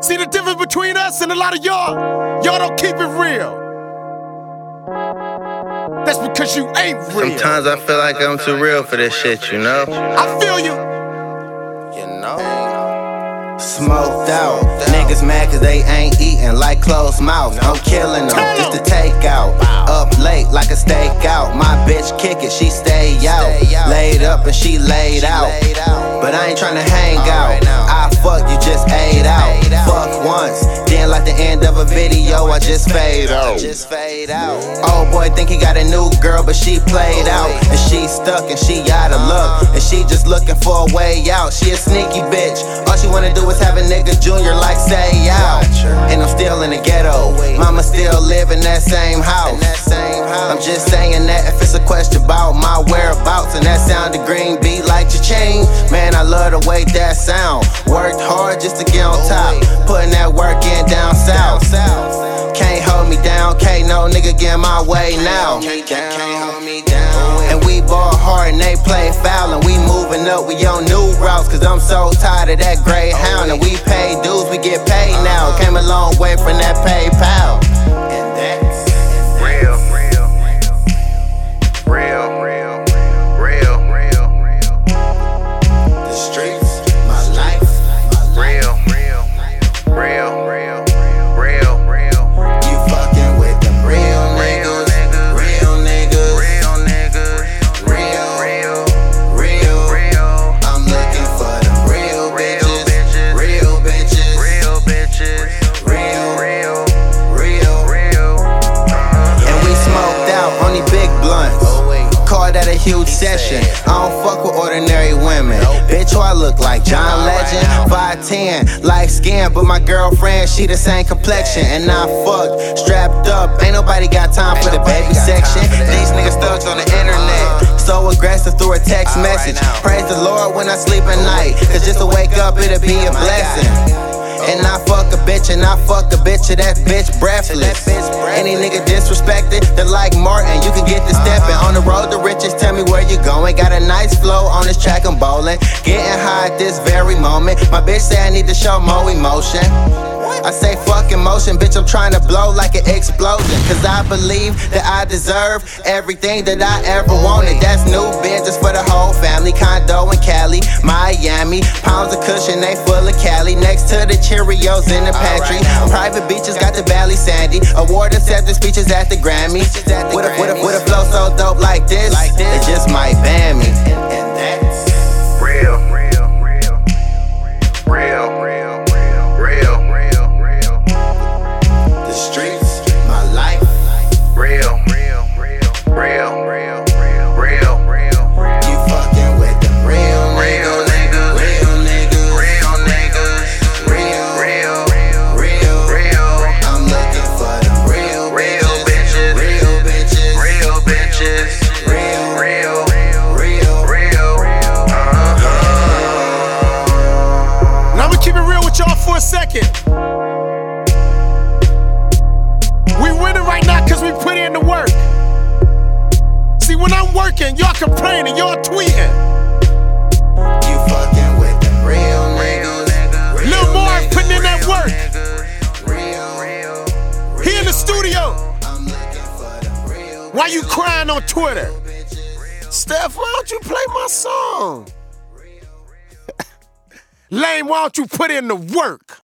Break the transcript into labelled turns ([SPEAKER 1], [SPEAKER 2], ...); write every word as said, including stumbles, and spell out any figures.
[SPEAKER 1] See the difference between us and a lot of y'all? Y'all don't keep it real. That's because you ain't real.
[SPEAKER 2] Sometimes I feel like I'm too real for this shit, you know?
[SPEAKER 1] I feel you.
[SPEAKER 2] You know? Smoked out. Niggas mad cause they ain't eating like closed mouth. I'm killing them just to take out. Up late like a stakeout. My bitch kick it, she stay out. Laid up and she laid out. But I ain't tryna hang out. I fuck, you just ate out. Fuck once, then like the end of a video, I just fade out. Old boy think he got a new girl, but she played out. And she stuck and she out of luck. And she just looking for a way out. She a sneaky bitch. All she wanna do is have a nigga junior like say out. And I'm still in the ghetto. Mama still live in that same house. I'm just saying that if it's a question about my whereabouts, and that sounded green beat like cha-ching. Man, I love the way that sound. Worked hard just to get on top. Putting that work in down south. Can't hold me down, can't no nigga get my way now. And we ball hard and they play foul. And we moving up, we on new routes. Cause I'm so tired of that Greyhound. And we pay dues, we get paid now. Came a long way from that PayPal. And that's real, real, real, real, real, real, real. The streets, my life, real, real, real, real, real, real. You fucking with them real niggas, real niggas, real niggas, real, real, real, real. I'm looking for them real bitches, real bitches, real bitches, real, real, real, real. And we smoked out on these big blunts. Called that a huge session. I don't fuck with ordinary women. Bitch, who I look like John Legend. five ten, light skin, but my girlfriend, she the same complexion. And I fucked, strapped up. Ain't nobody got time for the baby section. These niggas thugs on the internet, so aggressive through a text message. Praise the Lord when I sleep at night, cause just to wake up, it'll be a blessing. And I fuck a bitch, and I fuck a bitch, and that bitch breathless. Any nigga disrespected, they're like Martin, you can get the steppin'. On the road to riches, tell me where you going. Got a nice flow on this track, I'm bowling. Getting high at this very moment. My bitch say I need to show more emotion. I say fuck emotion, bitch, I'm trying to blow like an explosion. Cause I believe that I deserve everything that I ever wanted. That's new business for the whole family. Condo in Cali, Miami. Pounds of cushion, they full of Cali. Next to the Cheerios in the pantry. Private beaches got the Valley Sandy. Award accepted speeches at the Grammy. With a, with a, with a flow so dope like this, it just might ban me. And that's real, real, real, real, real, real, real, real. The streets, my life, real, real, real, real, real, real, real. You fucking with them real, real niggas, real niggas, real niggas, real, real, real, real. I'm looking for them real, real bitches, real bitches, real bitches, real, real, real, real. Uh-huh.
[SPEAKER 1] Now I'ma keep it real with y'all for a second. We winning right now cause we put in the work. See, when I'm working, y'all complaining, y'all tweeting.
[SPEAKER 2] You fucking with them real niggas,
[SPEAKER 1] Lil Marv putting in that work.
[SPEAKER 2] real, real.
[SPEAKER 1] He in the studio.
[SPEAKER 2] I'm looking for them real.
[SPEAKER 1] Why you crying on Twitter? Steph, why don't you play my song? Lane, why don't you put in the work?